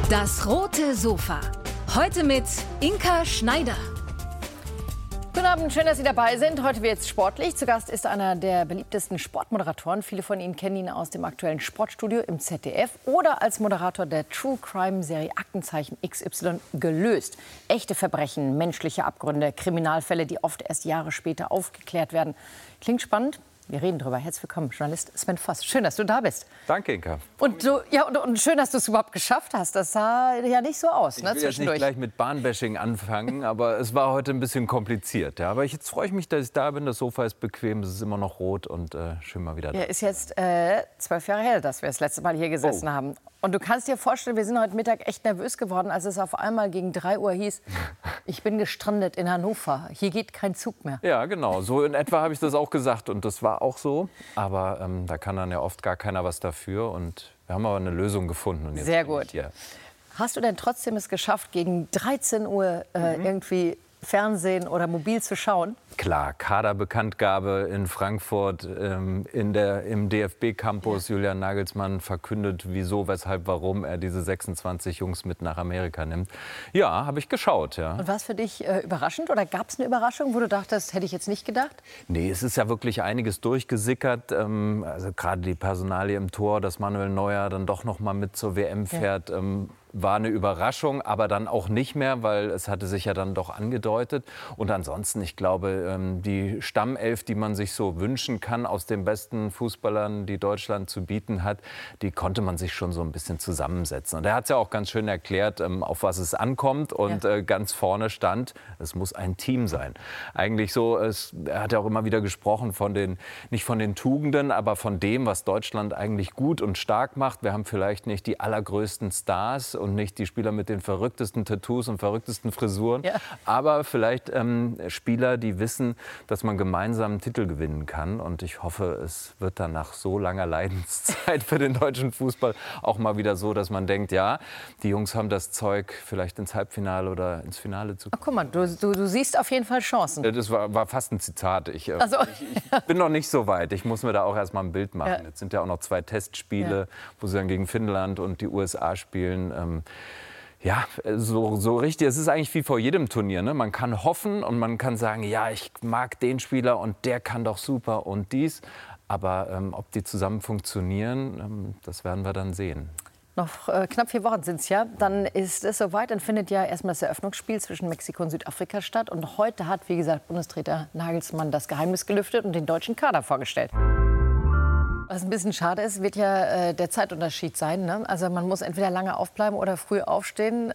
Das rote Sofa. Heute mit Inka Schneider. Guten Abend, schön, dass Sie dabei sind. Heute wird es sportlich. Zu Gast ist einer der beliebtesten Sportmoderatoren. Viele von Ihnen kennen ihn aus dem aktuellen Sportstudio im ZDF oder als Moderator der True-Crime-Serie Aktenzeichen XY gelöst. Echte Verbrechen, menschliche Abgründe, Kriminalfälle, die oft erst Jahre später aufgeklärt werden. Klingt spannend? Wir reden drüber. Herzlich willkommen, Journalist Sven Voss. Schön, dass du da bist. Danke, Inka. Und schön, dass du es überhaupt geschafft hast. Das sah ja nicht so aus, ne, ich will jetzt nicht gleich mit Bahnbashing anfangen, aber es war heute ein bisschen kompliziert. Ja. Aber jetzt freue ich mich, dass ich da bin. Das Sofa ist bequem, es ist immer noch rot und schön mal wieder da. Ja, ist jetzt 12 Jahre her, dass wir das letzte Mal hier gesessen haben. Und du kannst dir vorstellen, wir sind heute Mittag echt nervös geworden, als es auf einmal gegen 3 Uhr hieß, ich bin gestrandet in Hannover. Hier geht kein Zug mehr. Ja, genau. So in etwa habe ich das auch gesagt. Und das war auch so. Aber da kann dann ja oft gar keiner was dafür. Und wir haben aber eine Lösung gefunden. Und jetzt sehr gut. Hast du denn trotzdem es geschafft, gegen 13 Uhr irgendwie Fernsehen oder mobil zu schauen? Klar, Kaderbekanntgabe in Frankfurt, im DFB-Campus. Ja. Julian Nagelsmann verkündet, wieso, weshalb, warum er diese 26 Jungs mit nach Amerika nimmt. Ja, habe ich geschaut. Ja. Und war es für dich überraschend oder gab es eine Überraschung, wo du dachtest, hätte ich jetzt nicht gedacht? Nee, es ist ja wirklich einiges durchgesickert. Also gerade die Personalie im Tor, dass Manuel Neuer dann doch noch mal mit zur WM fährt. Ja. War eine Überraschung, aber dann auch nicht mehr, weil es hatte sich ja dann doch angedeutet. Und ansonsten, ich glaube, die Stammelf, die man sich so wünschen kann aus den besten Fußballern, die Deutschland zu bieten hat, die konnte man sich schon so ein bisschen zusammensetzen. Und er hat es ja auch ganz schön erklärt, auf was es ankommt. Und ganz vorne stand, es muss ein Team sein. Eigentlich so, er hat ja auch immer wieder gesprochen nicht von den Tugenden, aber von dem, was Deutschland eigentlich gut und stark macht. Wir haben vielleicht nicht die allergrößten Stars und nicht die Spieler mit den verrücktesten Tattoos und verrücktesten Frisuren, aber vielleicht Spieler, die wissen, dass man gemeinsam einen Titel gewinnen kann. Und ich hoffe, es wird dann nach so langer Leidenszeit für den deutschen Fußball auch mal wieder so, dass man denkt, ja, die Jungs haben das Zeug, vielleicht ins Halbfinale oder ins Finale zu kommen. Ach, guck mal, du siehst auf jeden Fall Chancen. Das war fast ein Zitat. Ich bin noch nicht so weit. Ich muss mir da auch erst mal ein Bild machen. Ja. Jetzt sind ja auch noch 2 Testspiele, wo sie dann gegen Finnland und die USA spielen. Ja, so richtig. Es ist eigentlich wie vor jedem Turnier. Ne? Man kann hoffen und man kann sagen, ja, ich mag den Spieler und der kann doch super und dies. Aber ob die zusammen funktionieren, das werden wir dann sehen. Noch knapp 4 Wochen sind es ja. Dann ist es soweit. Dann findet ja erstmal das Eröffnungsspiel zwischen Mexiko und Südafrika statt. Und heute hat, wie gesagt, Bundestrainer Nagelsmann das Geheimnis gelüftet und den deutschen Kader vorgestellt. Was ein bisschen schade ist, wird ja der Zeitunterschied sein. Ne? Also man muss entweder lange aufbleiben oder früh aufstehen.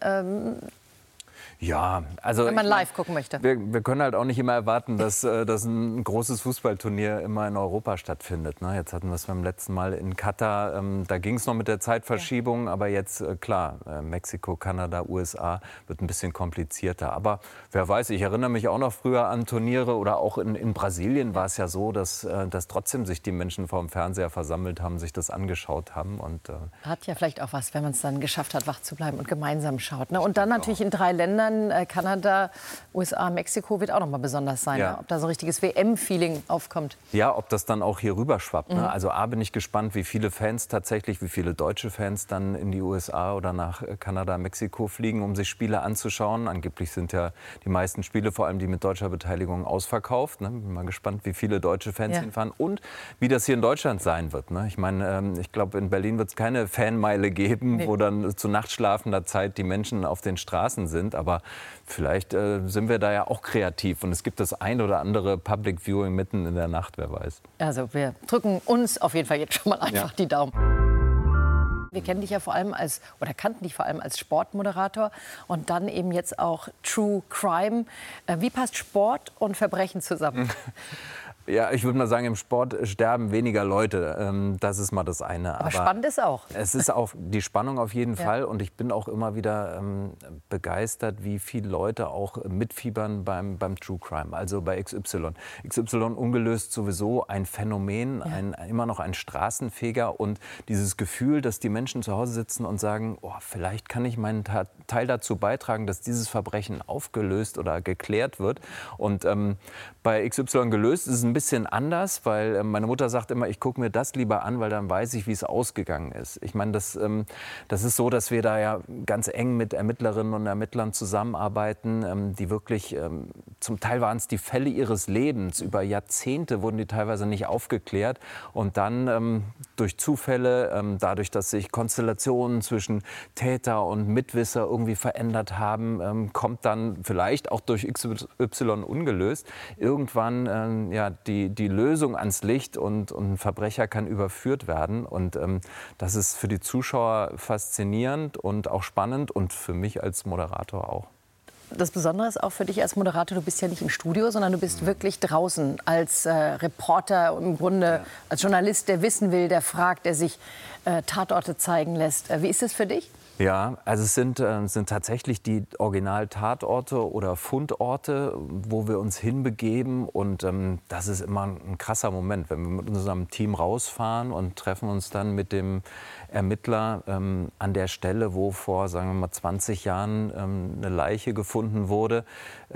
Ja, also wenn man live gucken möchte. Wir können halt auch nicht immer erwarten, dass ein großes Fußballturnier immer in Europa stattfindet. Ne? Jetzt hatten wir es beim letzten Mal in Katar. Da ging es noch mit der Zeitverschiebung. Aber jetzt, klar, Mexiko, Kanada, USA wird ein bisschen komplizierter. Aber wer weiß, ich erinnere mich auch noch früher an Turniere. Oder auch in Brasilien war es ja so, dass trotzdem sich die Menschen vor dem Fernseher versammelt haben, sich das angeschaut haben. Und, hat ja vielleicht auch was, wenn man es dann geschafft hat, wach zu bleiben und gemeinsam schaut. Ne? Und dann natürlich in 3 Ländern. Kanada, USA, Mexiko wird auch noch mal besonders sein. Ja. Ne? Ob da so ein richtiges WM-Feeling aufkommt. Ja, ob das dann auch hier rüber schwappt. Ne? Also bin ich gespannt, wie viele deutsche Fans dann in die USA oder nach Kanada, Mexiko fliegen, um sich Spiele anzuschauen. Angeblich sind ja die meisten Spiele, vor allem die mit deutscher Beteiligung, ausverkauft. Ne? Bin mal gespannt, wie viele deutsche Fans hinfahren und wie das hier in Deutschland sein wird. Ne? Ich meine, ich glaube, in Berlin wird es keine Fanmeile geben, wo dann zu nachtschlafender Zeit die Menschen auf den Straßen sind. Aber vielleicht sind wir da ja auch kreativ. Und es gibt das ein oder andere Public Viewing mitten in der Nacht, wer weiß. Also wir drücken uns auf jeden Fall jetzt schon mal einfach die Daumen. Wir kennen dich ja kannten dich vor allem als Sportmoderator und dann eben jetzt auch True Crime. Wie passt Sport und Verbrechen zusammen? Ja, ich würde mal sagen, im Sport sterben weniger Leute. Das ist mal das eine. Aber spannend ist auch. Es ist auch die Spannung auf jeden Fall. Und ich bin auch immer wieder begeistert, wie viele Leute auch mitfiebern beim True Crime, also bei XY. XY ungelöst sowieso ein Phänomen, immer noch ein Straßenfeger. Und dieses Gefühl, dass die Menschen zu Hause sitzen und sagen, oh, vielleicht kann ich meinen Teil dazu beitragen, dass dieses Verbrechen aufgelöst oder geklärt wird. Und bei XY gelöst ist es ein bisschen anders, weil meine Mutter sagt immer, ich gucke mir das lieber an, weil dann weiß ich, wie es ausgegangen ist. Ich meine, das ist so, dass wir da ja ganz eng mit Ermittlerinnen und Ermittlern zusammenarbeiten, die wirklich, zum Teil waren es die Fälle ihres Lebens, über Jahrzehnte wurden die teilweise nicht aufgeklärt und dann durch Zufälle, dadurch, dass sich Konstellationen zwischen Täter und Mitwisser irgendwie verändert haben, kommt dann vielleicht auch durch XY ungelöst irgendwann die Lösung ans Licht und ein Verbrecher kann überführt werden. Und das ist für die Zuschauer faszinierend und auch spannend und für mich als Moderator auch. Das Besondere ist auch für dich als Moderator, du bist ja nicht im Studio, sondern du bist wirklich draußen als Reporter, im Grunde als Journalist, der wissen will, der fragt, der sich Tatorte zeigen lässt. Wie ist es für dich? Ja, also es sind tatsächlich die Original-Tatorte oder Fundorte, wo wir uns hinbegeben. Und das ist immer ein krasser Moment, wenn wir mit unserem Team rausfahren und treffen uns dann mit dem Ermittler an der Stelle, wo vor, sagen wir mal, 20 Jahren eine Leiche gefunden wurde.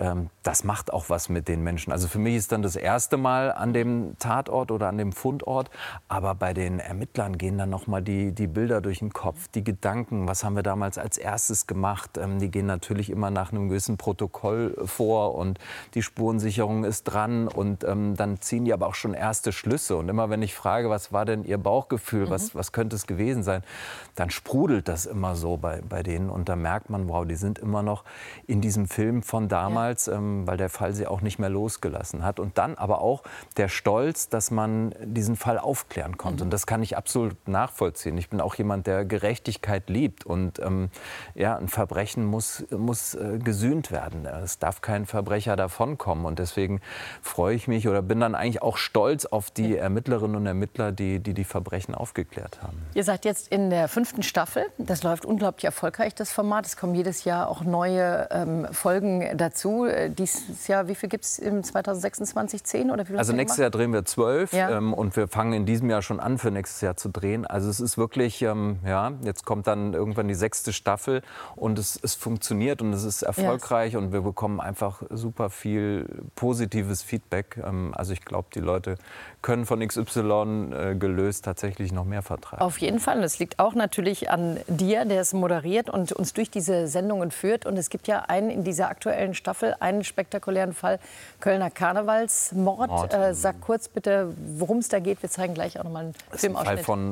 Das macht auch was mit den Menschen. Also für mich ist dann das erste Mal an dem Tatort oder an dem Fundort. Aber bei den Ermittlern gehen dann noch mal die Bilder durch den Kopf, die Gedanken, was haben wir damals als erstes gemacht. Die gehen natürlich immer nach einem gewissen Protokoll vor und die Spurensicherung ist dran und dann ziehen die aber auch schon erste Schlüsse. Und immer wenn ich frage, was war denn Ihr Bauchgefühl, was könnte es gewesen sein, dann sprudelt das immer so bei denen und da merkt man, wow, die sind immer noch in diesem Film von damals, weil der Fall sie auch nicht mehr losgelassen hat. Und dann aber auch der Stolz, dass man diesen Fall aufklären konnte. Und das kann ich absolut nachvollziehen. Ich bin auch jemand, der Gerechtigkeit liebt. Und ein Verbrechen muss gesühnt werden. Es darf kein Verbrecher davonkommen. Und deswegen freue ich mich oder bin dann eigentlich auch stolz auf die Ermittlerinnen und Ermittler, die Verbrechen aufgeklärt haben. Ihr seid jetzt in der 5. Staffel. Das läuft unglaublich erfolgreich, das Format. Es kommen jedes Jahr auch neue Folgen dazu. Dieses Jahr, wie viel gibt es im 2026? 10 oder wie viel? Also nächstes Jahr drehen wir 12 Ja. Und wir fangen in diesem Jahr schon an, für nächstes Jahr zu drehen. Also es ist wirklich, jetzt kommt dann irgendwann die 6. Staffel und es funktioniert und es ist erfolgreich und wir bekommen einfach super viel positives Feedback. Also ich glaube, die Leute können von XY gelöst tatsächlich noch mehr vertragen. Auf jeden Fall. Das liegt auch natürlich an dir, der es moderiert und uns durch diese Sendungen führt. Und es gibt ja in dieser aktuellen Staffel einen spektakulären Fall, Kölner Karnevalsmord. Sag kurz bitte, worum es da geht. Wir zeigen gleich auch noch mal einen Filmausschnitt. Fall von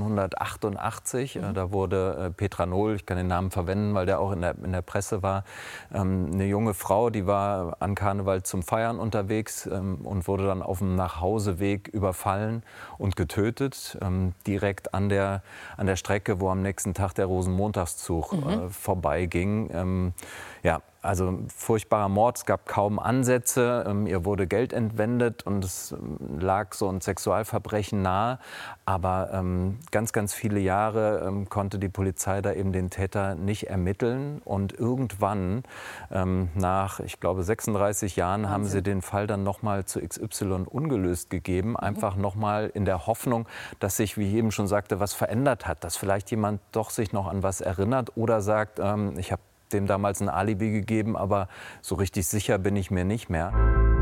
1988. Da wurde Petra Nohl, ich kann den Namen verwenden, weil der auch in der Presse war, eine junge Frau, die war an Karneval zum Feiern unterwegs und wurde dann auf dem Nachhauseweg überfallen und getötet, direkt an der Strecke, wo am nächsten Tag der Rosenmontagszug vorbeiging. Also furchtbarer Mord, es gab kaum Ansätze, ihr wurde Geld entwendet und es lag so ein Sexualverbrechen nahe. Aber ganz, ganz viele Jahre konnte die Polizei da eben den Täter nicht ermitteln. Und irgendwann, nach, ich glaube, 36 Jahren, haben sie den Fall dann nochmal zu XY ungelöst gegeben. Einfach nochmal in der Hoffnung, dass sich, wie ich eben schon sagte, was verändert hat. Dass vielleicht jemand doch sich noch an was erinnert oder sagt, ich habe dem damals ein Alibi gegeben, aber so richtig sicher bin ich mir nicht mehr.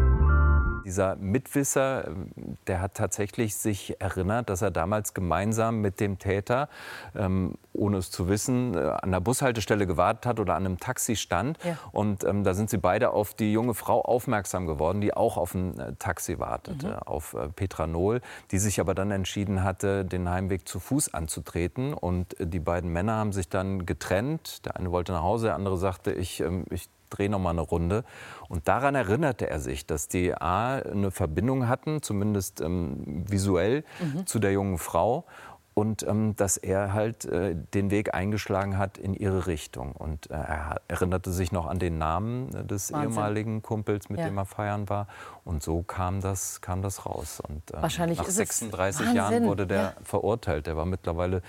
Dieser Mitwisser, der hat tatsächlich sich erinnert, dass er damals gemeinsam mit dem Täter, ohne es zu wissen, an der Bushaltestelle gewartet hat oder an einem Taxi stand. Ja. Und da sind sie beide auf die junge Frau aufmerksam geworden, die auch auf ein Taxi wartete, auf Petra Nohl, die sich aber dann entschieden hatte, den Heimweg zu Fuß anzutreten. Und die beiden Männer haben sich dann getrennt. Der eine wollte nach Hause, der andere sagte, ich drehe noch mal eine Runde. Und daran erinnerte er sich, dass die eine Verbindung hatten, zumindest visuell, zu der jungen Frau. Und dass er halt den Weg eingeschlagen hat in ihre Richtung. Und er erinnerte sich noch an den Namen des ehemaligen Kumpels, mit dem er feiern war. Und so kam das raus. Und wahrscheinlich nach ist 36 Jahren wurde der verurteilt. Der war mittlerweile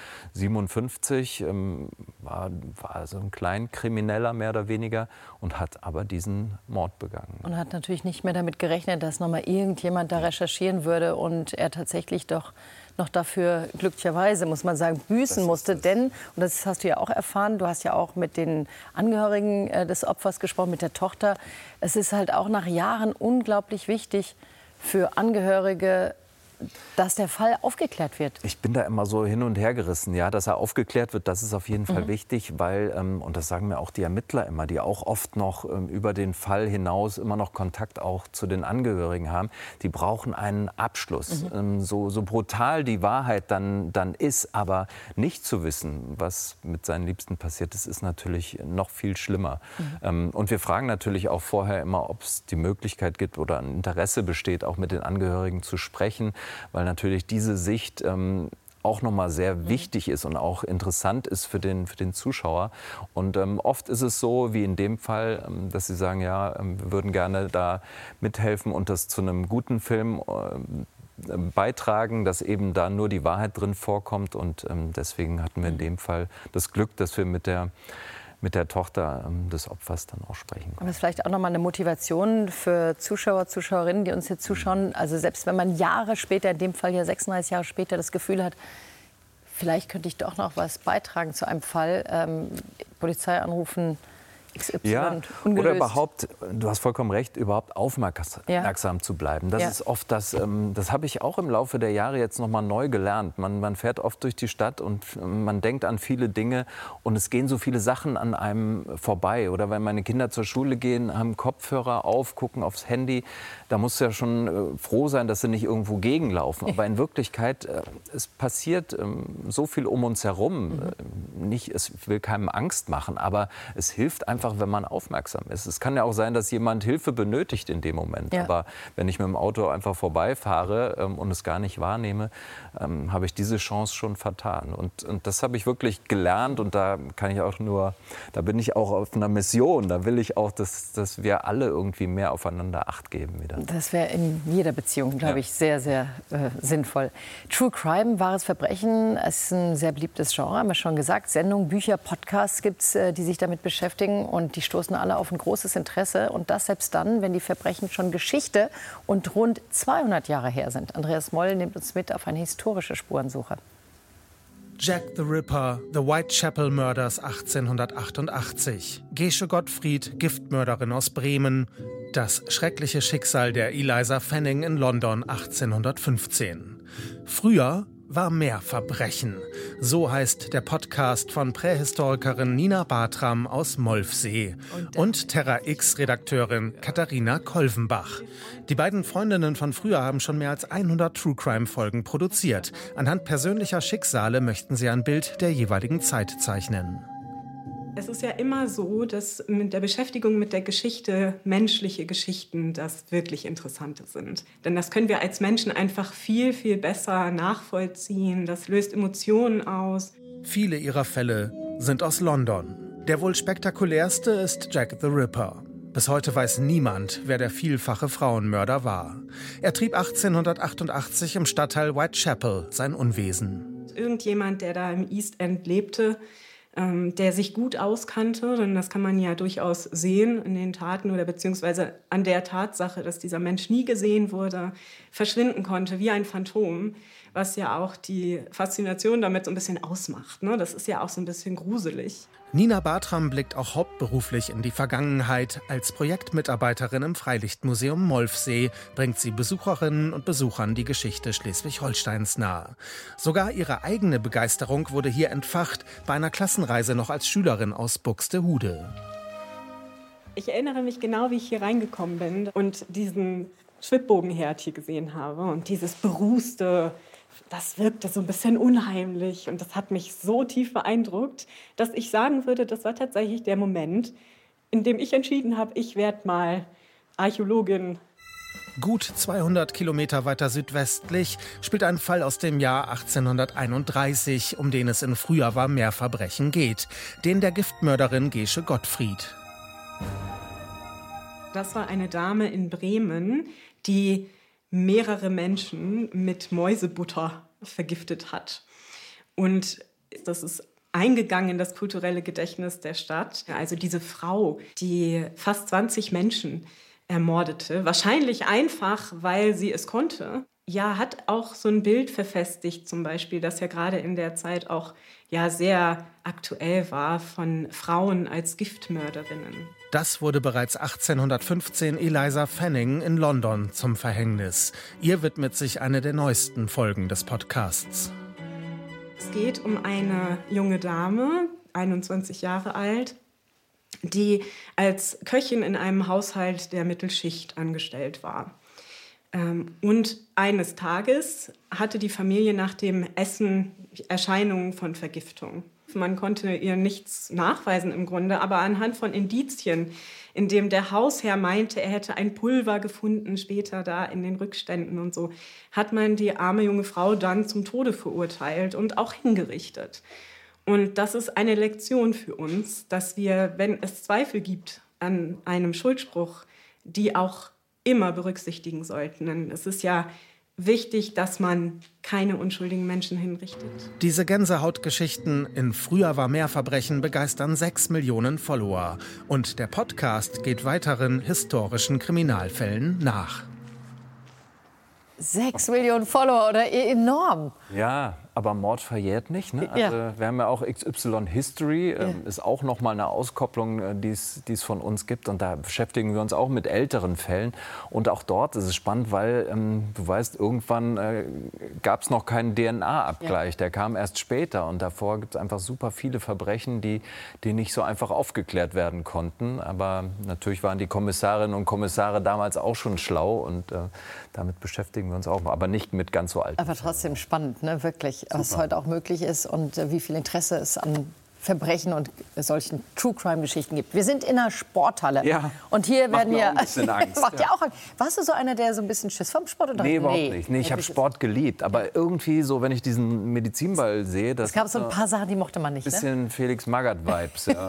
57, war so ein Kleinkrimineller mehr oder weniger und hat aber diesen Mord begangen. Und hat natürlich nicht mehr damit gerechnet, dass noch mal irgendjemand da recherchieren würde und er tatsächlich doch noch dafür, glücklicherweise, muss man sagen, büßen musste. Denn, und das hast du ja auch erfahren, du hast ja auch mit den Angehörigen des Opfers gesprochen, mit der Tochter. Es ist halt auch nach Jahren unglaublich wichtig für Angehörige, dass der Fall aufgeklärt wird? Ich bin da immer so hin und her gerissen. Ja, dass er aufgeklärt wird, das ist auf jeden Fall wichtig, weil, und das sagen mir auch die Ermittler immer, die auch oft noch über den Fall hinaus immer noch Kontakt auch zu den Angehörigen haben, die brauchen einen Abschluss. So brutal die Wahrheit dann ist, aber nicht zu wissen, was mit seinen Liebsten passiert ist, ist natürlich noch viel schlimmer. Und wir fragen natürlich auch vorher immer, ob es die Möglichkeit gibt oder ein Interesse besteht, auch mit den Angehörigen zu sprechen, weil natürlich diese Sicht auch nochmal sehr wichtig ist und auch interessant ist für den Zuschauer. Und oft ist es so, wie in dem Fall, dass sie sagen, ja, wir würden gerne da mithelfen und das zu einem guten Film beitragen, dass eben da nur die Wahrheit drin vorkommt. Und deswegen hatten wir in dem Fall das Glück, dass wir mit der Tochter des Opfers dann auch sprechen können. Aber das ist vielleicht auch noch mal eine Motivation für Zuschauer, Zuschauerinnen, die uns jetzt zuschauen. Also selbst wenn man Jahre später, in dem Fall ja 36 Jahre später, das Gefühl hat, vielleicht könnte ich doch noch was beitragen zu einem Fall, Polizei anrufen, XY, ja, ungelöst. Oder überhaupt, du hast vollkommen recht, überhaupt aufmerksam zu bleiben. Das ist oft das habe ich auch im Laufe der Jahre jetzt noch mal neu gelernt. Man fährt oft durch die Stadt und man denkt an viele Dinge und es gehen so viele Sachen an einem vorbei. Oder wenn meine Kinder zur Schule gehen, haben Kopfhörer auf, gucken aufs Handy, da musst du ja schon froh sein, dass sie nicht irgendwo gegenlaufen. Aber in Wirklichkeit, es passiert so viel um uns herum. Ich will keinem Angst machen, aber es hilft einfach, wenn man aufmerksam ist. Es kann ja auch sein, dass jemand Hilfe benötigt in dem Moment. Ja. Aber wenn ich mit dem Auto einfach vorbeifahre und es gar nicht wahrnehme, habe ich diese Chance schon vertan. Und das habe ich wirklich gelernt und da bin ich auch auf einer Mission. Da will ich auch, dass wir alle irgendwie mehr aufeinander Acht geben wieder. Das wäre in jeder Beziehung, glaube ich, sehr, sehr sinnvoll. True Crime, wahres Verbrechen, ist ein sehr beliebtes Genre, haben wir schon gesagt. Sendungen, Bücher, Podcasts gibt es, die sich damit beschäftigen. Und die stoßen alle auf ein großes Interesse. Und das selbst dann, wenn die Verbrechen schon Geschichte und rund 200 Jahre her sind. Andreas Moll nimmt uns mit auf eine historische Spurensuche. Jack the Ripper, The Whitechapel Murders 1888. Gesche Gottfried, Giftmörderin aus Bremen. Das schreckliche Schicksal der Eliza Fanning in London 1815. Früher war mehr Verbrechen. So heißt der Podcast von Prähistorikerin Nina Bartram aus Molfsee und Terra-X-Redakteurin Katharina Kolvenbach. Die beiden Freundinnen von früher haben schon mehr als 100 True-Crime-Folgen produziert. Anhand persönlicher Schicksale möchten sie ein Bild der jeweiligen Zeit zeichnen. Es ist ja immer so, dass mit der Beschäftigung mit der Geschichte menschliche Geschichten das wirklich Interessante sind. Denn das können wir als Menschen einfach viel, viel besser nachvollziehen. Das löst Emotionen aus. Viele ihrer Fälle sind aus London. Der wohl spektakulärste ist Jack the Ripper. Bis heute weiß niemand, wer der vielfache Frauenmörder war. Er trieb 1888 im Stadtteil Whitechapel sein Unwesen. Irgendjemand, der da im East End lebte, der sich gut auskannte, denn das kann man ja durchaus sehen in den Taten oder beziehungsweise an der Tatsache, dass dieser Mensch nie gesehen wurde, verschwinden konnte wie ein Phantom, was ja auch die Faszination damit so ein bisschen ausmacht. Ne? Das ist ja auch so ein bisschen gruselig. Nina Bartram blickt auch hauptberuflich in die Vergangenheit. Als Projektmitarbeiterin im Freilichtmuseum Molfsee bringt sie Besucherinnen und Besuchern die Geschichte Schleswig-Holsteins nahe. Sogar ihre eigene Begeisterung wurde hier entfacht, bei einer Klassenreise noch als Schülerin aus Buxtehude. Ich erinnere mich genau, wie ich hier reingekommen bin und diesen Schwibbogenherd hier gesehen habe und dieses berußte, das wirkte so ein bisschen unheimlich und das hat mich so tief beeindruckt, dass ich sagen würde, das war tatsächlich der Moment, in dem ich entschieden habe, ich werde mal Archäologin. Gut 200 Kilometer weiter südwestlich spielt ein Fall aus dem Jahr 1831, um den es in Früher war mehr Verbrechen geht, den der Giftmörderin Gesche Gottfried. Das war eine Dame in Bremen, die mehrere Menschen mit Mäusebutter vergiftet hat. Und das ist eingegangen in das kulturelle Gedächtnis der Stadt. Also diese Frau, die fast 20 Menschen ermordete, wahrscheinlich einfach, weil sie es konnte. ja, hat auch so ein Bild verfestigt, zum Beispiel, das ja gerade in der Zeit auch ja sehr aktuell war, von Frauen als Giftmörderinnen. Das wurde bereits 1815 Eliza Fanning in London zum Verhängnis. Ihr widmet sich eine der neuesten Folgen des Podcasts. Es geht um eine junge Dame, 21 Jahre alt, die als Köchin in einem Haushalt der Mittelschicht angestellt war. Und eines Tages hatte die Familie nach dem Essen Erscheinungen von Vergiftung. Man konnte ihr nichts nachweisen im Grunde, aber anhand von Indizien, in dem der Hausherr meinte, er hätte ein Pulver gefunden, später da in den Rückständen und so, hat man die arme junge Frau dann zum Tode verurteilt und auch hingerichtet. Und das ist eine Lektion für uns, dass wir, wenn es Zweifel gibt an einem Schuldspruch, die auch immer berücksichtigen sollten. Denn es ist ja wichtig, dass man keine unschuldigen Menschen hinrichtet. Diese Gänsehautgeschichten in Früher war mehr Verbrechen begeistern 6 Millionen Follower. Und der Podcast geht weiteren historischen Kriminalfällen nach. 6 Millionen Follower, oder enorm. Ja, aber Mord verjährt nicht. Ne? Also, wir haben ja auch XY History, ist auch noch mal eine Auskopplung, die es von uns gibt. Und da beschäftigen wir uns auch mit älteren Fällen. Und auch dort ist es spannend, weil du weißt, irgendwann gab es noch keinen DNA-Abgleich. Der kam erst später. Und davor gibt es einfach super viele Verbrechen, die nicht so einfach aufgeklärt werden konnten. Aber natürlich waren die Kommissarinnen und Kommissare damals auch schon schlau. Und damit beschäftigen wir uns auch. Aber nicht mit ganz so alten. Aber trotzdem spannend, ne? Wirklich, was heute auch möglich ist und wie viel Interesse es an Verbrechen und solchen True-Crime-Geschichten gibt. Wir sind in einer Sporthalle. Ja. Und hier Macht werden mir ja... auch ein bisschen Angst, Macht dir auch Angst. Warst du so einer, der so ein bisschen Schiss vom Sport? Oder? Nee, überhaupt nicht. Nee, ich habe Sport geliebt. Aber irgendwie so, wenn ich diesen Medizinball sehe... Es gab so ein paar Sachen, die mochte man nicht, ein bisschen Felix Magath-Vibes, ja.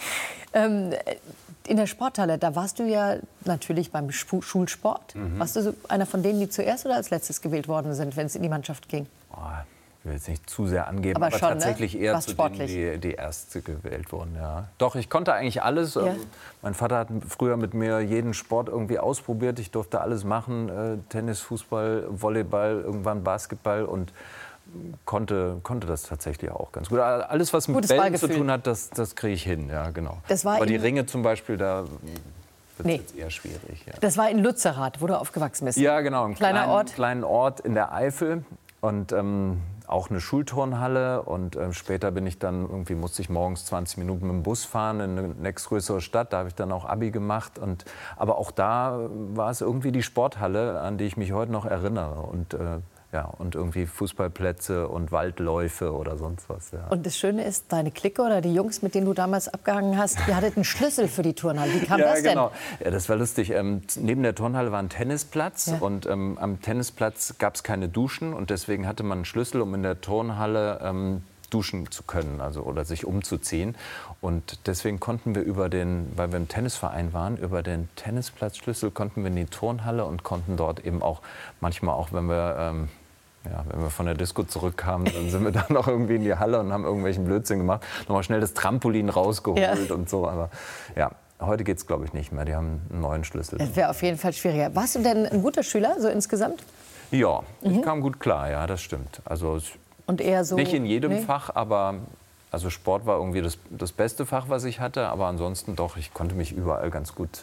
In der Sporthalle, da warst du ja natürlich beim Schulsport. Warst du so einer von denen, die zuerst oder als letztes gewählt worden sind, wenn es in die Mannschaft ging? Oh, ich will jetzt nicht zu sehr angeben, aber schon, tatsächlich ne? eher zu denen, die erst gewählt wurden. Ja. Doch, ich konnte eigentlich alles. Ja. Mein Vater hat früher mit mir jeden Sport irgendwie ausprobiert. Ich durfte alles machen, Tennis, Fußball, Volleyball, irgendwann Basketball und konnte das tatsächlich auch ganz gut. Alles, was mit Bällen zu tun hat, das kriege ich hin. Ja, genau. Aber die Ringe zum Beispiel, da wird es jetzt eher schwierig. Ja. Das war in Lützerath, wo du aufgewachsen bist. Ja, genau. Ein kleinen Ort in der Eifel. Und auch eine Schulturnhalle. Und später musste ich morgens 20 Minuten mit dem Bus fahren in eine nächstgrößere Stadt. Da habe ich dann auch Abi gemacht. Aber auch da war es irgendwie die Sporthalle, an die ich mich heute noch erinnere. Und irgendwie Fußballplätze und Waldläufe oder sonst was. Ja. Und das Schöne ist, deine Clique oder die Jungs, mit denen du damals abgehangen hast, die hatten einen Schlüssel für die Turnhalle. Wie kam das denn? Genau. Ja, das war lustig. Neben der Turnhalle war ein Tennisplatz und am Tennisplatz gab es keine Duschen und deswegen hatte man einen Schlüssel, um in der Turnhalle duschen zu können, oder sich umzuziehen. Und deswegen konnten wir weil wir im Tennisverein waren, über den Tennisplatzschlüssel konnten wir in die Turnhalle und konnten dort eben auch manchmal auch, wenn wir von der Disco zurückkamen, dann sind wir dann noch irgendwie in die Halle und haben irgendwelchen Blödsinn gemacht, nochmal schnell das Trampolin rausgeholt und so. Aber ja, heute geht es, glaube ich, nicht mehr. Die haben einen neuen Schlüssel. Das wäre auf jeden Fall schwieriger. Warst du denn ein guter Schüler, so insgesamt? Ja, ich kam gut klar, ja, das stimmt. Und eher so, nicht in jedem Fach, aber Sport war irgendwie das beste Fach, was ich hatte. Aber ansonsten doch, ich konnte mich überall ganz gut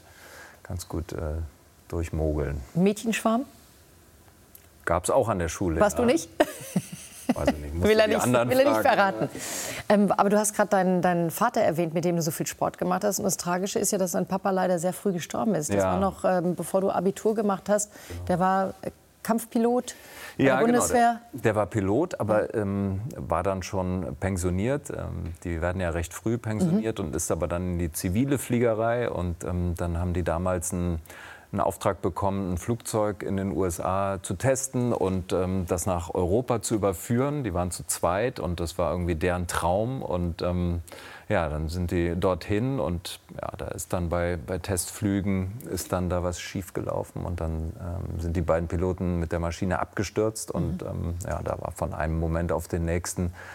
durchmogeln. Mädchenschwarm? Gab es auch an der Schule. Warst du nicht? Weiß ich nicht. Will er nicht verraten. Aber du hast gerade deinen Vater erwähnt, mit dem du so viel Sport gemacht hast. Und das Tragische ist ja, dass dein Papa leider sehr früh gestorben ist. Das war noch, bevor du Abitur gemacht hast. Genau. Der war Kampfpilot bei der Bundeswehr. Genau. Der war Pilot, aber war dann schon pensioniert. Die werden ja recht früh pensioniert und ist aber dann in die zivile Fliegerei. Und dann haben die damals einen Auftrag bekommen, ein Flugzeug in den USA zu testen und das nach Europa zu überführen. Die waren zu zweit und das war irgendwie deren Traum. Und dann sind die dorthin und da ist dann bei Testflügen ist dann da was schiefgelaufen und dann sind die beiden Piloten mit der Maschine abgestürzt und da war von einem Moment auf den nächsten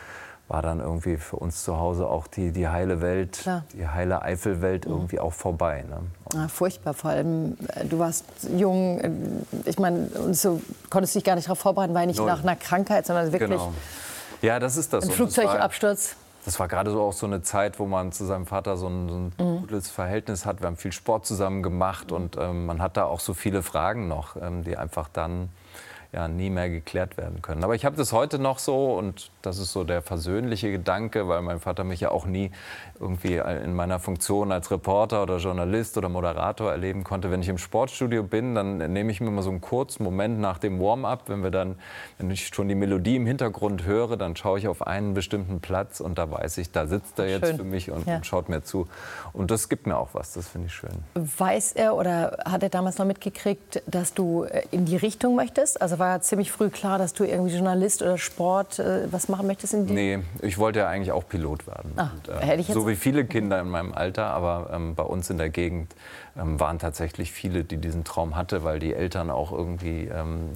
war dann irgendwie für uns zu Hause auch die heile Welt, Klar. die heile Eifelwelt irgendwie auch vorbei. Ne? Furchtbar, vor allem, du warst jung, ich meine, so konntest dich gar nicht darauf vorbereiten, war nicht nach einer Krankheit, sondern wirklich Ja, das ist das. ein Flugzeugabsturz. Das war gerade so auch so eine Zeit, wo man zu seinem Vater so ein gutes Verhältnis hat. Wir haben viel Sport zusammen gemacht und man hat da auch so viele Fragen noch, die einfach dann nie mehr geklärt werden können. Aber ich habe das heute noch so und das ist so der versöhnliche Gedanke, weil mein Vater mich ja auch nie irgendwie in meiner Funktion als Reporter oder Journalist oder Moderator erleben konnte. Wenn ich im Sportstudio bin, dann nehme ich mir mal so einen kurzen Moment nach dem Warm-up, wenn ich schon die Melodie im Hintergrund höre, dann schaue ich auf einen bestimmten Platz und da weiß ich, da sitzt er jetzt für mich und schaut mir zu. Und das gibt mir auch was, das finde ich schön. Weiß er oder hat er damals noch mitgekriegt, dass du in die Richtung möchtest? Also war ja ziemlich früh klar, dass du irgendwie Journalist oder Sport was machen möchtest in die? Nee, ich wollte ja eigentlich auch Pilot werden. Hätte ich jetzt so wie viele Kinder in meinem Alter, aber bei uns in der Gegend waren tatsächlich viele, die diesen Traum hatten, weil die Eltern auch irgendwie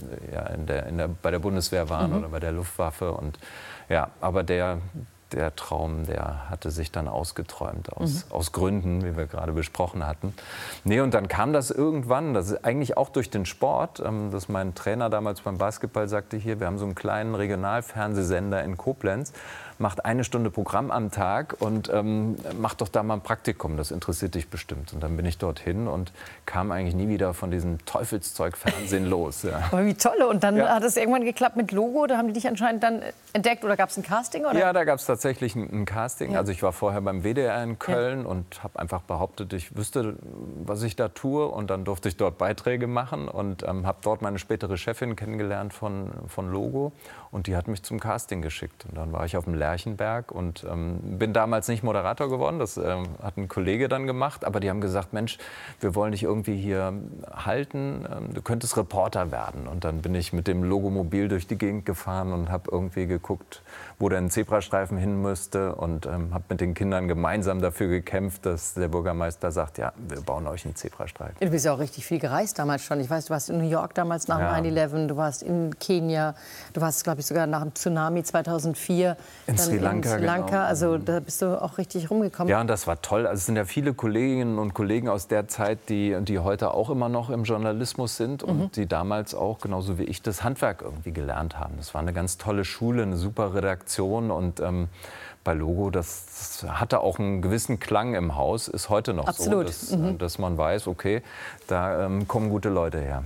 bei der Bundeswehr waren oder bei der Luftwaffe. Und aber der Traum, der hatte sich dann ausgeträumt, aus Gründen, wie wir gerade besprochen hatten. Nee, und dann kam das irgendwann, das ist eigentlich auch durch den Sport, dass mein Trainer damals beim Basketball sagte, hier, wir haben so einen kleinen Regionalfernsehsender in Koblenz, macht 1 Stunde Programm am Tag und macht doch da mal ein Praktikum, das interessiert dich bestimmt. Und dann bin ich dorthin und kam eigentlich nie wieder von diesem Teufelszeug-Fernsehen los. Ja. Aber wie toll. Und dann hat es irgendwann geklappt mit Logo, da haben die dich anscheinend dann entdeckt oder gab es ein Casting? Oder? Ja, da gab es tatsächlich ein Casting. Also ich war vorher beim WDR in Köln und habe einfach behauptet, ich wüsste, was ich da tue. Und dann durfte ich dort Beiträge machen und habe dort meine spätere Chefin kennengelernt von Logo. Und die hat mich zum Casting geschickt. Und dann war ich auf dem Lerchenberg und bin damals nicht Moderator geworden. Das hat ein Kollege dann gemacht. Aber die haben gesagt, Mensch, wir wollen dich irgendwie hier halten. Du könntest Reporter werden. Und dann bin ich mit dem Logomobil durch die Gegend gefahren und habe irgendwie geguckt, wo denn ein Zebrastreifen hin müsste. Und habe mit den Kindern gemeinsam dafür gekämpft, dass der Bürgermeister sagt, ja, wir bauen euch einen Zebrastreifen. Du bist ja auch richtig viel gereist damals schon. Ich weiß, du warst in New York damals nach 9/11. Du warst in Kenia. Du warst, glaube ich, sogar nach dem Tsunami 2004. In Sri Lanka, genau. Also da bist du auch richtig rumgekommen. Ja, und das war toll. Also es sind ja viele Kolleginnen und Kollegen aus der Zeit, die heute auch immer noch im Journalismus sind und die damals auch, genauso wie ich, das Handwerk irgendwie gelernt haben. Das war eine ganz tolle Schule, eine super Redaktion und bei Logo, das hatte auch einen gewissen Klang im Haus, ist heute noch Absolut. So, dass man weiß, okay, da kommen gute Leute her.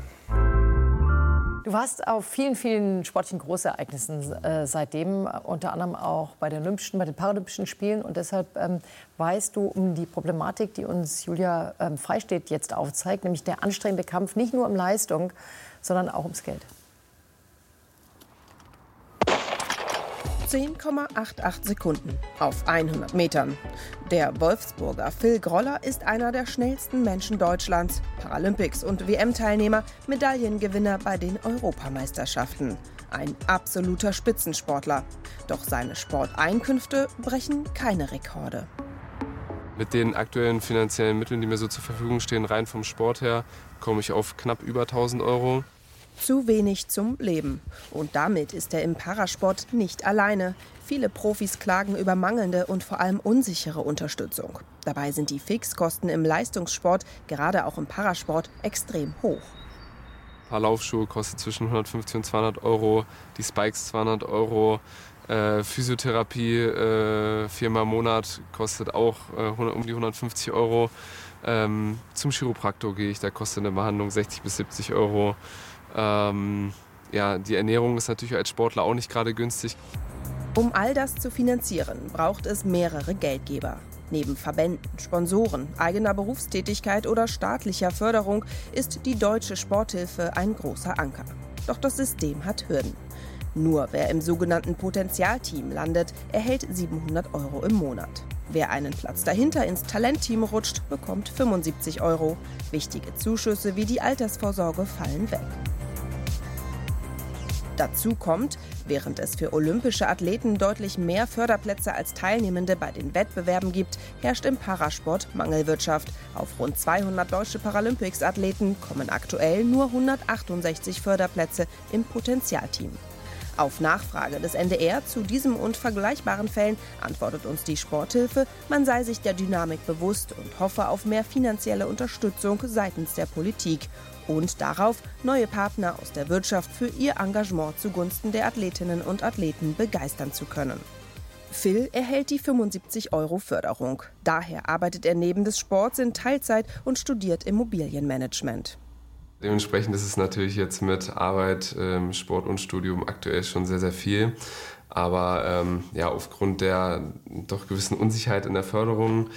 Du warst auf vielen, vielen sportlichen Großereignissen seitdem, unter anderem auch bei den Paralympischen Spielen. Und deshalb weißt du um die Problematik, die uns Julia Freistedt jetzt aufzeigt, nämlich der anstrengende Kampf nicht nur um Leistung, sondern auch ums Geld. 10,88 Sekunden auf 100 Metern. Der Wolfsburger Phil Groller ist einer der schnellsten Menschen Deutschlands, Paralympics- und WM-Teilnehmer, Medaillengewinner bei den Europameisterschaften. Ein absoluter Spitzensportler. Doch seine Sporteinkünfte brechen keine Rekorde. Mit den aktuellen finanziellen Mitteln, die mir so zur Verfügung stehen, rein vom Sport her, komme ich auf knapp über 1.000 Euro. Zu wenig zum Leben. Und damit ist er im Parasport nicht alleine. Viele Profis klagen über mangelnde und vor allem unsichere Unterstützung. Dabei sind die Fixkosten im Leistungssport, gerade auch im Parasport, extrem hoch. Ein paar Laufschuhe kosten zwischen 150 und 200 Euro, die Spikes 200 Euro. Physiotherapie 4-mal im Monat kostet auch um die 150 Euro. Zum Chiropraktor gehe ich, da kostet eine Behandlung 60 bis 70 Euro. Die Ernährung ist natürlich als Sportler auch nicht gerade günstig. Um all das zu finanzieren, braucht es mehrere Geldgeber. Neben Verbänden, Sponsoren, eigener Berufstätigkeit oder staatlicher Förderung ist die Deutsche Sporthilfe ein großer Anker. Doch das System hat Hürden. Nur wer im sogenannten Potenzialteam landet, erhält 700 Euro im Monat. Wer einen Platz dahinter ins Talentteam rutscht, bekommt 75 Euro. Wichtige Zuschüsse wie die Altersvorsorge fallen weg. Dazu kommt, während es für olympische Athleten deutlich mehr Förderplätze als Teilnehmende bei den Wettbewerben gibt, herrscht im Parasport Mangelwirtschaft. Auf rund 200 deutsche Paralympics-Athleten kommen aktuell nur 168 Förderplätze im Potenzialteam. Auf Nachfrage des NDR zu diesem und vergleichbaren Fällen antwortet uns die Sporthilfe, man sei sich der Dynamik bewusst und hoffe auf mehr finanzielle Unterstützung seitens der Politik und darauf, neue Partner aus der Wirtschaft für ihr Engagement zugunsten der Athletinnen und Athleten begeistern zu können. Phil erhält die 75 € Förderung. Daher arbeitet er neben des Sports in Teilzeit und studiert Immobilienmanagement. Dementsprechend ist es natürlich jetzt mit Arbeit, Sport und Studium aktuell schon sehr, sehr viel. Aber aufgrund der doch gewissen Unsicherheit in der Förderung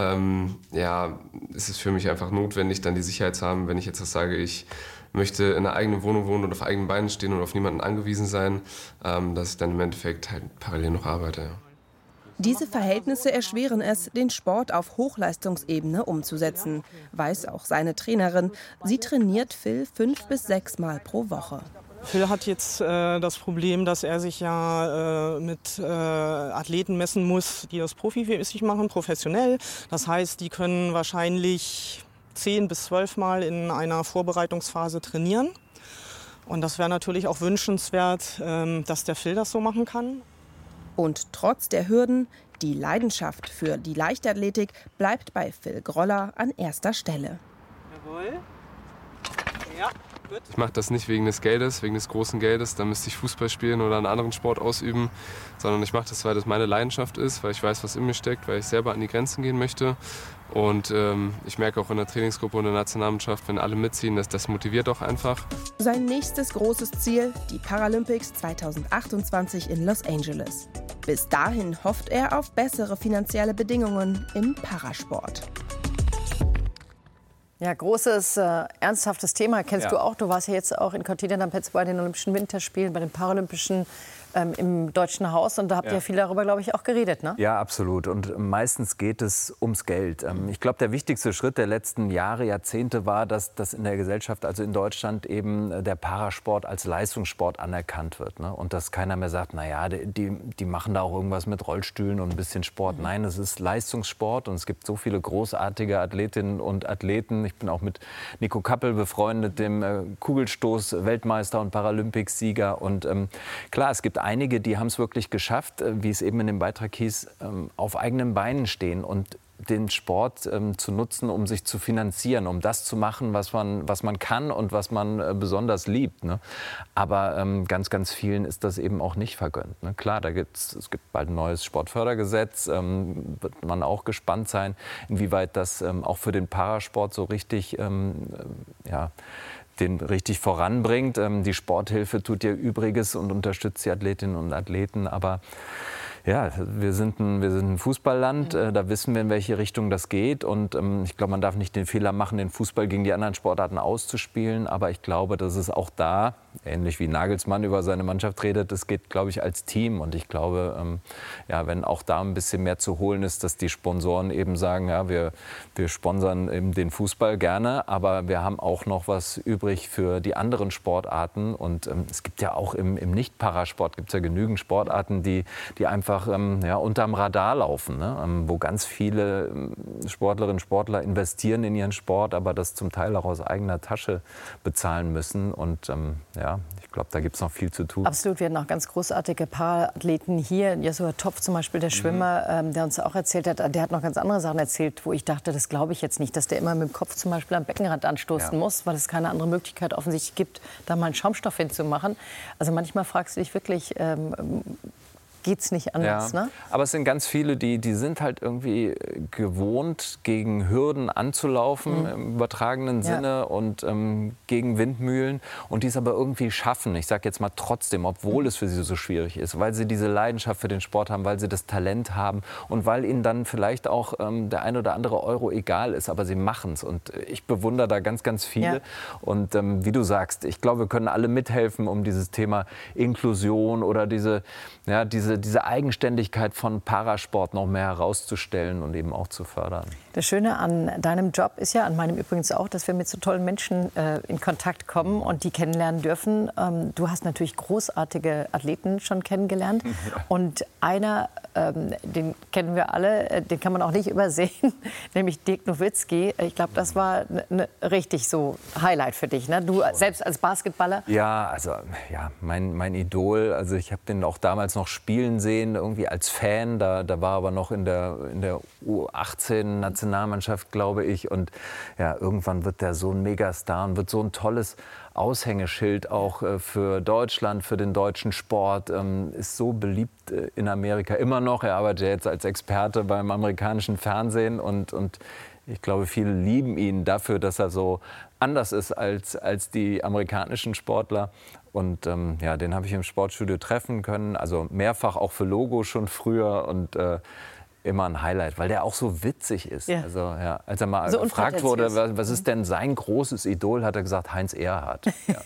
ist es für mich einfach notwendig, dann die Sicherheit zu haben, wenn ich jetzt sage, ich möchte in einer eigenen Wohnung wohnen und auf eigenen Beinen stehen und auf niemanden angewiesen sein, dass ich dann im Endeffekt halt parallel noch arbeite. Ja. Diese Verhältnisse erschweren es, den Sport auf Hochleistungsebene umzusetzen, weiß auch seine Trainerin. Sie trainiert Phil 5 bis 6 Mal pro Woche. Phil hat jetzt das Problem, dass er sich ja mit Athleten messen muss, die das profimäßig machen, professionell. Das heißt, die können wahrscheinlich 10 bis 12 Mal in einer Vorbereitungsphase trainieren. Und das wäre natürlich auch wünschenswert, dass der Phil das so machen kann. Und trotz der Hürden, die Leidenschaft für die Leichtathletik bleibt bei Phil Groller an erster Stelle. Jawohl. Ja, gut. Ich mache das nicht wegen des Geldes, wegen des großen Geldes, da müsste ich Fußball spielen oder einen anderen Sport ausüben, sondern ich mache das, weil das meine Leidenschaft ist, weil ich weiß, was in mir steckt, weil ich selber an die Grenzen gehen möchte. Und ich merke auch in der Trainingsgruppe und in der Nationalmannschaft, wenn alle mitziehen, das motiviert auch einfach. Sein nächstes großes Ziel, die Paralympics 2028 in Los Angeles. Bis dahin hofft er auf bessere finanzielle Bedingungen im Parasport. Ja, großes, ernsthaftes Thema. Kennst du auch? Du warst ja jetzt auch in Cortina d'Ampezzo bei den Olympischen Winterspielen, bei den Paralympischen im Deutschen Haus. Und da habt ihr viel darüber, glaube ich, auch geredet, ne? Ja, absolut. Und meistens geht es ums Geld. Ich glaube, der wichtigste Schritt der letzten Jahre, Jahrzehnte war, dass in der Gesellschaft, also in Deutschland, eben der Parasport als Leistungssport anerkannt wird. Ne? Und dass keiner mehr sagt, naja, die machen da auch irgendwas mit Rollstühlen und ein bisschen Sport. Nein, es ist Leistungssport und es gibt so viele großartige Athletinnen und Athleten. Ich bin auch mit Nico Kappel befreundet, dem Kugelstoß-Weltmeister und Paralympicsieger. Und klar, es gibt einige, die haben es wirklich geschafft, wie es eben in dem Beitrag hieß, auf eigenen Beinen stehen und den Sport zu nutzen, um sich zu finanzieren, um das zu machen, was man kann und was man besonders liebt. Ne? Aber ganz, ganz vielen ist das eben auch nicht vergönnt. Ne? Klar, es gibt bald ein neues Sportfördergesetz, wird man auch gespannt sein, inwieweit das auch für den Parasport so richtig den richtig voranbringt. Die Sporthilfe tut ihr Übriges und unterstützt die Athletinnen und Athleten. Aber ja, wir sind ein Fußballland, da wissen wir, in welche Richtung das geht. Und ich glaube, man darf nicht den Fehler machen, den Fußball gegen die anderen Sportarten auszuspielen. Aber ich glaube, dass es auch da, ähnlich wie Nagelsmann über seine Mannschaft redet, das geht, glaube ich, als Team. Und ich glaube, wenn auch da ein bisschen mehr zu holen ist, dass die Sponsoren eben sagen, ja, wir sponsern eben den Fußball gerne, aber wir haben auch noch was übrig für die anderen Sportarten. Und es gibt ja auch im Nicht-Parasport gibt's ja genügend Sportarten, die einfach unterm Radar laufen, ne? Wo ganz viele Sportlerinnen und Sportler investieren in ihren Sport, aber das zum Teil auch aus eigener Tasche bezahlen müssen. Und ich glaube, da gibt es noch viel zu tun. Absolut, wir hatten auch ganz großartige Parathleten hier. Joshua Topf zum Beispiel, der Schwimmer, der uns auch erzählt hat, der hat noch ganz andere Sachen erzählt, wo ich dachte, das glaube ich jetzt nicht, dass der immer mit dem Kopf zum Beispiel am Beckenrand anstoßen muss, weil es keine andere Möglichkeit offensichtlich gibt, da mal einen Schaumstoff hinzumachen. Also manchmal fragst du dich wirklich, geht's nicht anders, ne? Aber es sind ganz viele, die sind halt irgendwie gewohnt, gegen Hürden anzulaufen, im übertragenen Sinne und gegen Windmühlen und die es aber irgendwie schaffen. Ich sage jetzt mal trotzdem, obwohl es für sie so schwierig ist, weil sie diese Leidenschaft für den Sport haben, weil sie das Talent haben und weil ihnen dann vielleicht auch der ein oder andere Euro egal ist, aber sie machen es. Und ich bewundere da ganz, ganz viele. Ja. Und wie du sagst, ich glaube, wir können alle mithelfen, um dieses Thema Inklusion oder diese diese Eigenständigkeit von Parasport noch mehr herauszustellen und eben auch zu fördern. Das Schöne an deinem Job ist ja, an meinem übrigens auch, dass wir mit so tollen Menschen in Kontakt kommen und die kennenlernen dürfen. Du hast natürlich großartige Athleten schon kennengelernt. Ja. Und einer, den kennen wir alle, den kann man auch nicht übersehen, nämlich Dirk Nowitzki. Ich glaube, das war richtig so Highlight für dich, ne? Du selbst als Basketballer. Ja, also ja, mein Idol. Also ich habe den auch damals noch spielen sehen, irgendwie als Fan. Da war aber noch in der U18-Nationalmannschaft, glaube ich. Und ja, irgendwann wird der so ein Megastar und wird so ein tolles Aushängeschild auch für Deutschland, für den deutschen Sport. Ist so beliebt in Amerika immer noch. Er arbeitet ja jetzt als Experte beim amerikanischen Fernsehen und ich glaube, viele lieben ihn dafür, dass er so anders ist als die amerikanischen Sportler. Und ja, den habe ich im Sportstudio treffen können, also mehrfach auch für Logo schon früher und immer ein Highlight, weil der auch so witzig ist. Ja. Also, ja, als er mal so gefragt wurde, was ist denn sein großes Idol, hat er gesagt, Heinz Erhardt. Ja.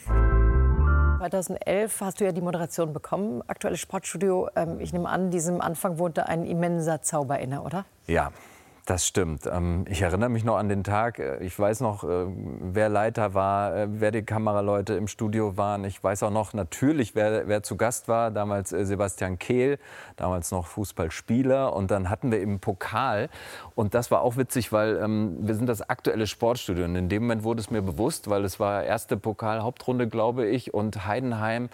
2011 hast du ja die Moderation bekommen, aktuelles Sportstudio. Ich nehme an, diesem Anfang wohnte ein immenser Zauber inne, oder? Ja. Das stimmt. Ich erinnere mich noch an den Tag. Ich weiß noch, wer Leiter war, wer die Kameraleute im Studio waren. Ich weiß auch noch natürlich, wer zu Gast war. Damals Sebastian Kehl, damals noch Fußballspieler. Und dann hatten wir eben Pokal. Und das war auch witzig, weil wir sind das aktuelle Sportstudio. Und in dem Moment wurde es mir bewusst, weil es war erste Pokal-Hauptrunde, glaube ich. Und Heidenheim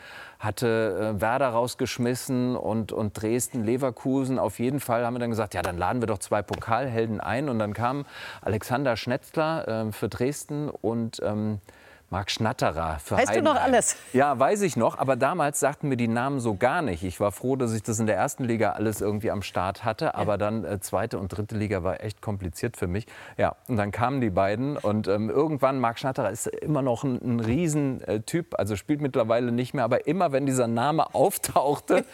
hatte Werder rausgeschmissen und Dresden, Leverkusen. Auf jeden Fall haben wir dann gesagt, ja, dann laden wir doch 2 Pokalhelden ein. Und dann kam Alexander Schnetzler für Dresden und Marc Schnatterer für Heidenheim. Weißt du noch alles? Ja, weiß ich noch. Aber damals sagten mir die Namen so gar nicht. Ich war froh, dass ich das in der ersten Liga alles irgendwie am Start hatte. Aber dann zweite und dritte Liga war echt kompliziert für mich. Ja, und dann kamen die beiden. Und irgendwann, Marc Schnatterer ist immer noch ein Riesentyp. Also spielt mittlerweile nicht mehr. Aber immer, wenn dieser Name auftauchte,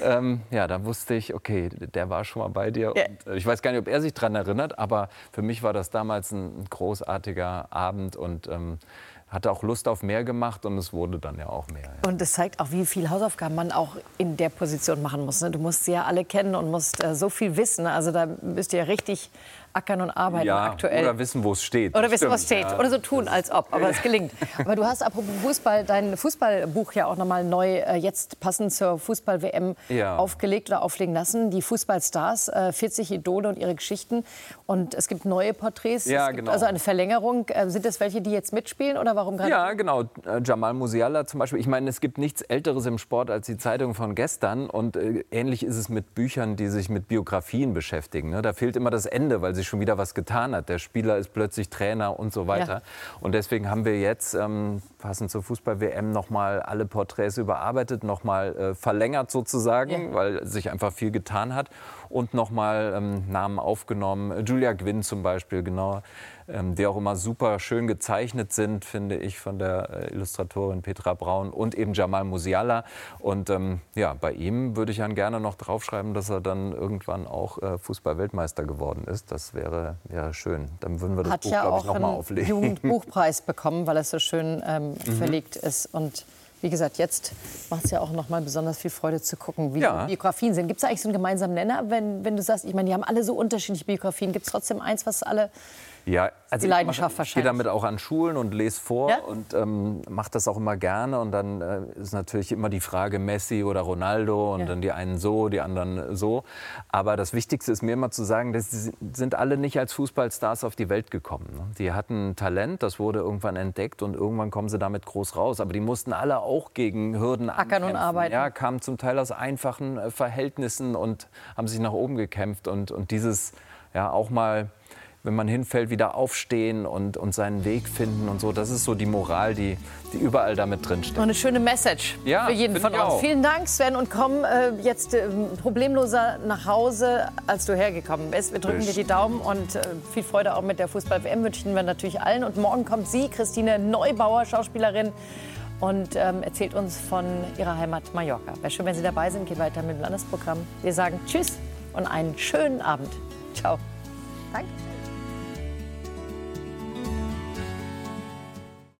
ja, da wusste ich, okay, der war schon mal bei dir. Ja. Und, ich weiß gar nicht, ob er sich daran erinnert. Aber für mich war das damals ein großartiger Abend. Und hatte auch Lust auf mehr gemacht und es wurde dann ja auch mehr. Ja. Und es zeigt auch, wie viel Hausaufgaben man auch in der Position machen muss. Ne? Du musst sie ja alle kennen und musst so viel wissen. Also da müsst ihr richtig ackern und arbeiten aktuell. Oder wissen, wo es steht. Oder wissen, wo es steht. Ja. Oder so tun, als ob. Aber es gelingt. Aber du hast, apropos Fußball, dein Fußballbuch ja auch nochmal neu, jetzt passend zur Fußball-WM aufgelegt oder auflegen lassen. Die Fußballstars, 40 Idole und ihre Geschichten. Und es gibt neue Porträts. Ja, es gibt also eine Verlängerung. Sind das welche, die jetzt mitspielen oder warum gerade? Ja, genau. Jamal Musiala zum Beispiel. Ich meine, es gibt nichts Älteres im Sport als die Zeitung von gestern. Und ähnlich ist es mit Büchern, die sich mit Biografien beschäftigen. Ne? Da fehlt immer das Ende, weil sich schon wieder was getan hat. Der Spieler ist plötzlich Trainer und so weiter. Ja. Und deswegen haben wir jetzt, passend zur Fußball-WM, noch mal alle Porträts überarbeitet, noch mal verlängert sozusagen, weil sich einfach viel getan hat. Und noch mal Namen aufgenommen. Julia Gwynn zum Beispiel, genau. Die auch immer super schön gezeichnet sind, finde ich, von der Illustratorin Petra Braun und eben Jamal Musiala. Und ja, bei ihm würde ich dann gerne noch draufschreiben, dass er dann irgendwann auch Fußball-Weltmeister geworden ist. Das wäre schön. Dann würden wir das Buch, glaube ich, noch mal auflegen. Hat ja auch einen Jugendbuchpreis bekommen, weil es so schön verlegt ist. Und wie gesagt, jetzt macht es ja auch noch mal besonders viel Freude zu gucken, wie die Biografien sind. Gibt es eigentlich so einen gemeinsamen Nenner, wenn du sagst, ich meine, die haben alle so unterschiedliche Biografien. Gibt es trotzdem eins, was alle... Ja, also die Leidenschaft ich gehe damit auch an Schulen und lese vor und mache das auch immer gerne. Und dann ist natürlich immer die Frage Messi oder Ronaldo und dann die einen so, die anderen so. Aber das Wichtigste ist mir immer zu sagen, dass sie sind alle nicht als Fußballstars auf die Welt gekommen. Ne? Die hatten Talent, das wurde irgendwann entdeckt und irgendwann kommen sie damit groß raus. Aber die mussten alle auch gegen Hürden ackern und arbeiten. Ja, kamen zum Teil aus einfachen Verhältnissen und haben sich nach oben gekämpft. Und dieses auch mal, wenn man hinfällt, wieder aufstehen und seinen Weg finden und so. Das ist so die Moral, die überall damit drinsteht. Und eine schöne Message für jeden von uns. Vielen Dank, Sven, und komm jetzt problemloser nach Hause, als du hergekommen bist. Wir drücken dir die Daumen und viel Freude auch mit der Fußball-WM wünschen wir natürlich allen. Und morgen kommt sie, Christine Neubauer, Schauspielerin, und erzählt uns von ihrer Heimat Mallorca. Wäre schön, wenn Sie dabei sind. Geht weiter mit dem Landesprogramm. Wir sagen Tschüss und einen schönen Abend. Ciao. Danke.